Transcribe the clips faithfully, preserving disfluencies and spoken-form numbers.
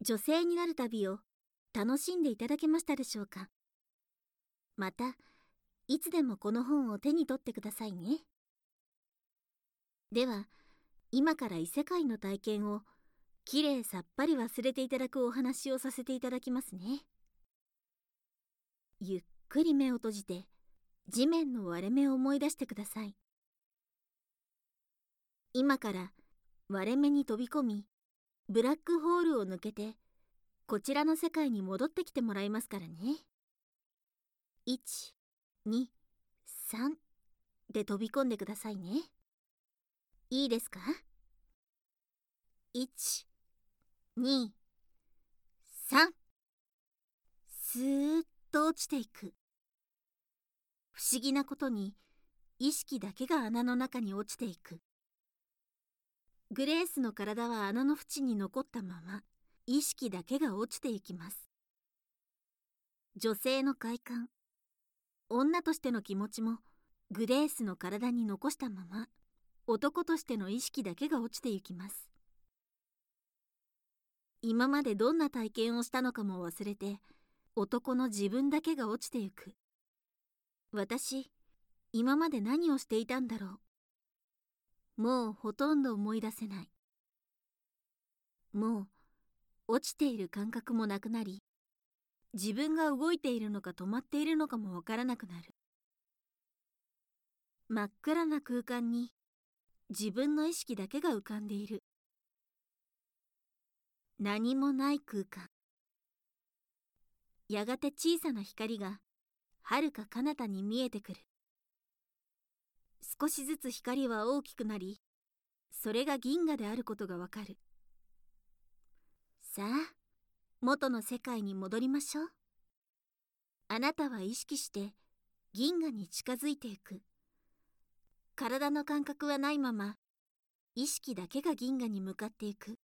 女性になる旅を楽しんでいただけましたでしょうか。また、いつでもこの本を手に取ってくださいね。では、今から異世界の体験をきれいさっぱり忘れていただくお話をさせていただきますね。ゆっくり目を閉じて、地面の割れ目を思い出してください。今から割れ目に飛び込み、ブラックホールを抜けて、こちらの世界に戻ってきてもらいますからね。いち、に、さんで飛び込んでくださいね。いいですか？ いち、に、さん。スーッと落ちていく。不思議なことに、意識だけが穴の中に落ちていく。グレースの体は穴の縁に残ったまま、意識だけが落ちていきます。女性の快感、女としての気持ちもグレースの体に残したまま、男としての意識だけが落ちていきます。今までどんな体験をしたのかも忘れて、男の自分だけが落ちていく。私、今まで何をしていたんだろう。もうほとんど思い出せない。もう落ちている感覚もなくなり、自分が動いているのか止まっているのかもわからなくなる。真っ暗な空間に自分の意識だけが浮かんでいる。何もない空間。やがて小さな光が遥か彼方に見えてくる。少しずつ光は大きくなり、それが銀河であることがわかる。さあ、元の世界に戻りましょう。あなたは意識して銀河に近づいていく。体の感覚はないまま、意識だけが銀河に向かっていく。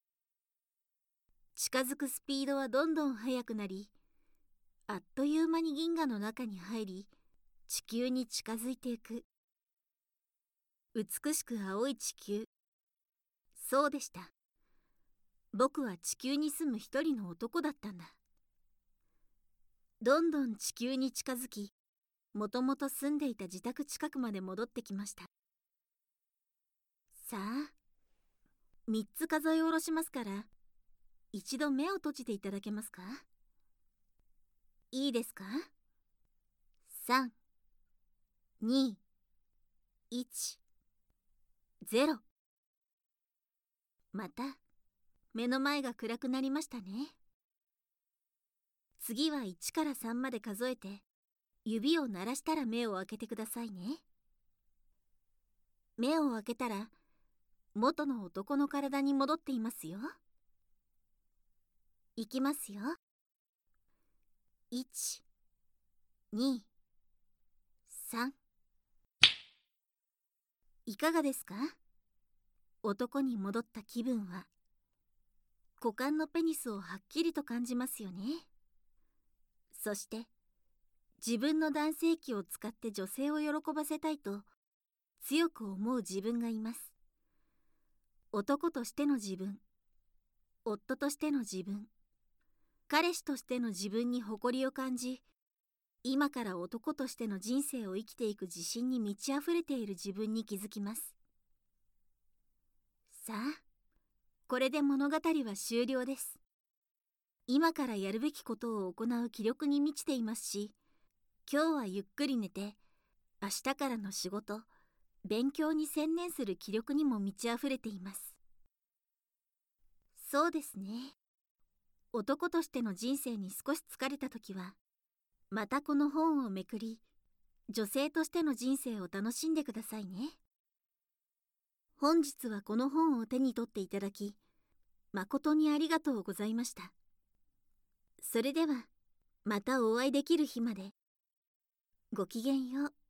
近づくスピードはどんどん速くなり、あっという間に銀河の中に入り、地球に近づいていく。美しく青い地球。そうでした。僕は地球に住む一人の男だったんだ。どんどん地球に近づき、もともと住んでいた自宅近くまで戻ってきました。さあ、三つ数え下ろしますから、一度目を閉じていただけますか？いいですか？さん、に、いち、ゼロ。また、目の前が暗くなりましたね。次はいちからさんまで数えて、指を鳴らしたら目を開けてくださいね。目を開けたら、元の男の体に戻っていますよ。いきますよ。いち、に、さん。いかがですか？男に戻った気分は。股間のペニスをはっきりと感じますよね。そして、自分の男性器を使って女性を喜ばせたいと強く思う自分がいます。男としての自分、夫としての自分、彼氏としての自分に誇りを感じ、今から男としての人生を生きていく自信に満ち溢れている自分に気づきます。さあ、これで物語は終了です。今からやるべきことを行う気力に満ちていますし、今日はゆっくり寝て、明日からの仕事、勉強に専念する気力にも満ち溢れています。そうですね。男としての人生に少し疲れたときは、またこの本をめくり、女性としての人生を楽しんでくださいね。本日はこの本を手に取っていただき、誠にありがとうございました。それでは、またお会いできる日まで。ごきげんよう。